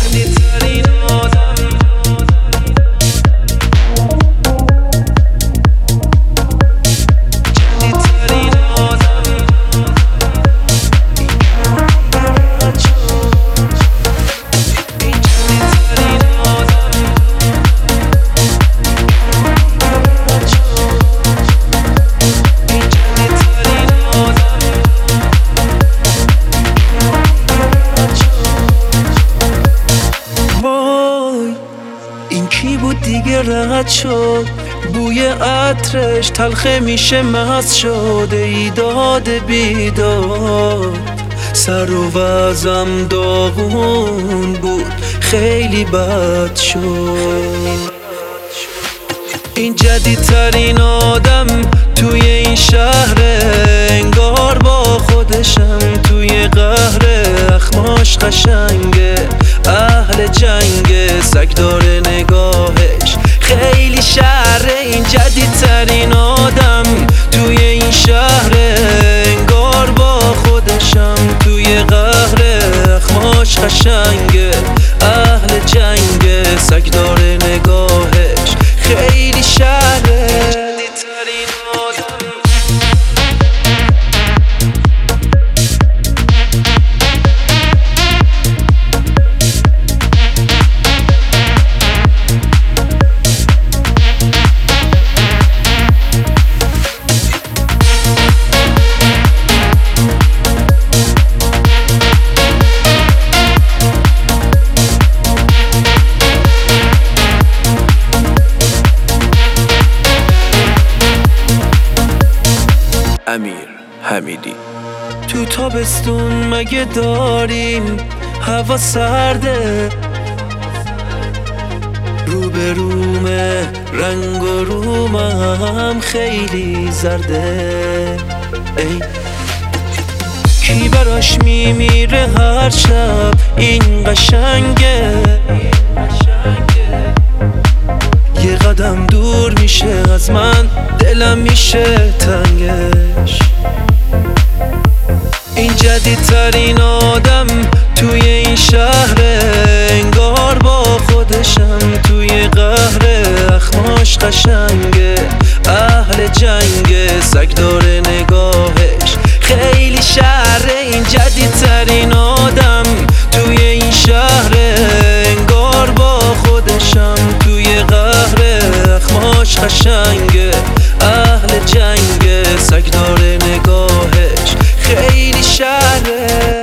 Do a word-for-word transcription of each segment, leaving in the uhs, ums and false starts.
جدیدترین آدم جدیدترین آدم این جدیدترین آدم این جدیدترین آدم وای این کی بود دیگه رد شد بوی عطرش تلخه میشه مست شده ای داد بیداد سر و وزم داغون بود خیلی بد شد این جدیدترین آدم توی این شهر انگار با خودشم توی قهر اخماش قشنگه اهل جنگ سگ داره نگاهش خیلی شهره این جدیدترین آدم توی این شهر انگار با خودشم توی قهر اخماش قشنگه اهل جنگ سگ داره نگاهش خیلی شهره جدیدترین آدم امیر حمیدی. تو تابستون مگه داریم هوا سرده رو به رومه رنگ و رومم خیلی زرده ای کی براش میمیره هر شب این قشنگه یه قدم دور میشه از من دلم میشه تنگش این جدیدترین آدم توی این شهر انگار با خودشم توی قهر اخماش قشنگه اهل جنگ سگ داره نگاهش خیلی شهره این جدیدترین آدم توی این شهر انگار با خودشم توی قهر اخماش قشنگه اهل جنگ سگ داره نگاهش خیلی شهره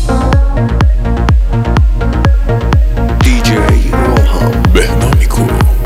دی جی روحان بهنامی کو.